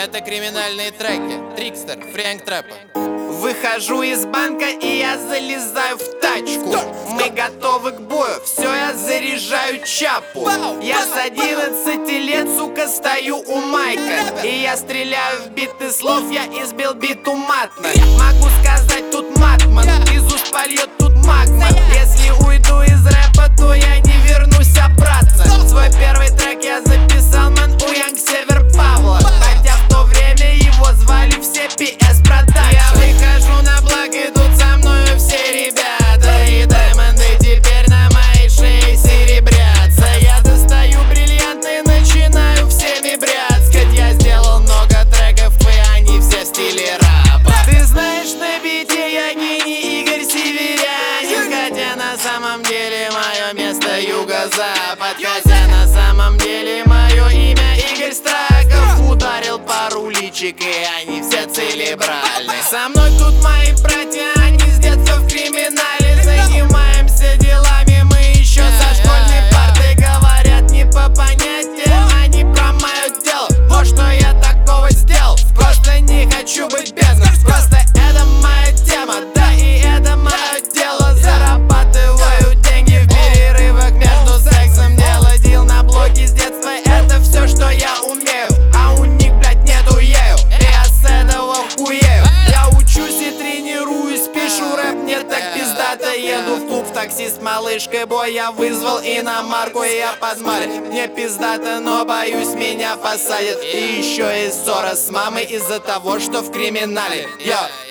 Это криминальные треки. Трикстер, Фрэнк Трэпа. Выхожу из банка и я залезаю в тачку. Мы готовы к бою, все, я заряжаю чапу. Я с 11 лет, сука, стою у майка. И я стреляю в биты слов, я избил биту матно. Могу сказать тут матман, из уст польет тут магма. Если уйду из рэпа, то я не вернусь обратно. Свой первый трек я записал, ман, у Янг Север Павла. Хотя в то время его звали все PS Production. Я выхожу на благ, идут со мною все ребята. И даймонды теперь на моей шее серебрятся. Я достаю бриллианты, начинаю всеми бряцкать. Я сделал много треков, и они все в стиле рэпа. Ты знаешь, на бите я гений Игорь Северянин. Хотя на самом деле мое место юго-запад. Хотя на самом деле мое имя Игорь Страков. Ударил пару личик, и они все целебральны. Со мной тут мои братья, они с детства в криминале. Занимаемся делами, мы еще со школьной парты. Говорят не по понятиям, они про мое дело. Вот что я такого сделал, просто не хочу быть бедным. Просто это моя тема, да, и это мое дело. Зарабатываю деньги в перерывах между сексом. Дело дел на блоге с детства, это все, что я умею. А у них, блядь, нету ею, и я с этого хуею. Я учусь и тренируюсь, пишу рэп, мне так пиздато. Еду в клуб, таксист малышкой бой я вызвал иномарку, и я под море. Мне пиздато, но боюсь, меня посадят. И еще и ссора с мамой из-за того, что в криминале. Я